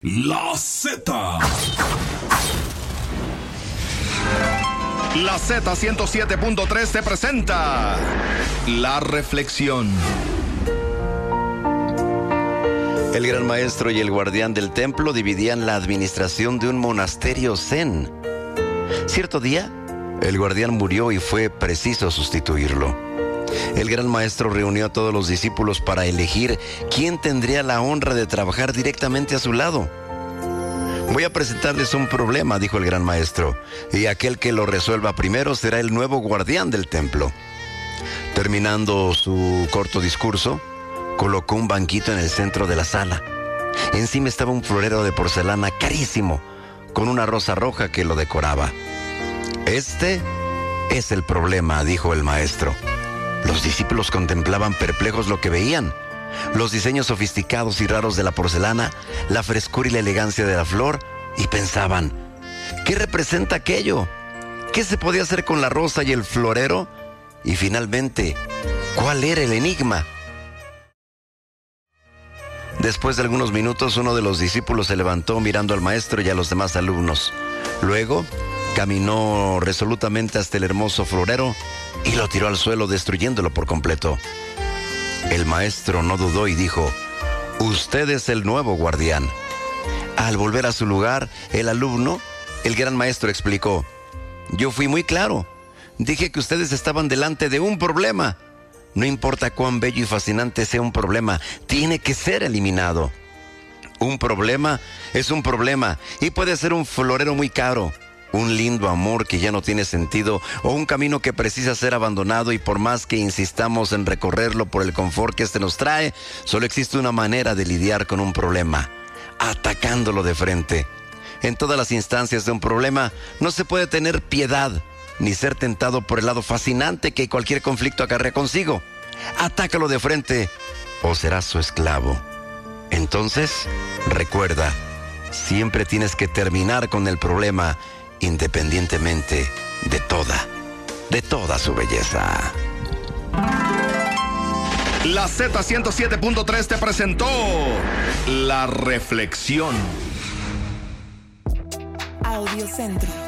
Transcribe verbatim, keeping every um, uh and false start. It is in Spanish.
La Z. La Z ciento siete punto tres te presenta La Reflexión. El gran maestro y el guardián del templo dividían la administración de un monasterio zen. Cierto día, el guardián murió y fue preciso sustituirlo. El gran maestro reunió a todos los discípulos para elegir quién tendría la honra de trabajar directamente a su lado. Voy a presentarles un problema, dijo el gran maestro, y aquel que lo resuelva primero será el nuevo guardián del templo. Terminando su corto discurso, colocó un banquito en el centro de la sala. Encima estaba un florero de porcelana carísimo, con una rosa roja que lo decoraba. Este es el problema, dijo el maestro. Los discípulos contemplaban perplejos lo que veían. Los diseños sofisticados y raros de la porcelana, la frescura y la elegancia de la flor, y pensaban, ¿qué representa aquello? ¿Qué se podía hacer con la rosa y el florero? Y finalmente, ¿cuál era el enigma? Después de algunos minutos, uno de los discípulos se levantó mirando al maestro y a los demás alumnos. Luego, caminó resolutamente hasta el hermoso florero y lo tiró al suelo, destruyéndolo por completo. El maestro no dudó y dijo, «Usted es el nuevo guardián». Al volver a su lugar, el alumno, el gran maestro explicó, «Yo fui muy claro. Dije que ustedes estaban delante de un problema. No importa cuán bello y fascinante sea un problema, tiene que ser eliminado. Un problema es un problema y puede ser un florero muy caro, un lindo amor que ya no tiene sentido o un camino que precisa ser abandonado, y por más que insistamos en recorrerlo por el confort que este nos trae, solo existe una manera de lidiar con un problema: atacándolo de frente. En todas las instancias de un problema no se puede tener piedad ni ser tentado por el lado fascinante que cualquier conflicto acarrea consigo. Atácalo de frente o serás su esclavo. Entonces, recuerda, siempre tienes que terminar con el problema, independientemente de toda, de toda su belleza. La Z ciento siete punto tres te presentó La Reflexión. Audio Centro.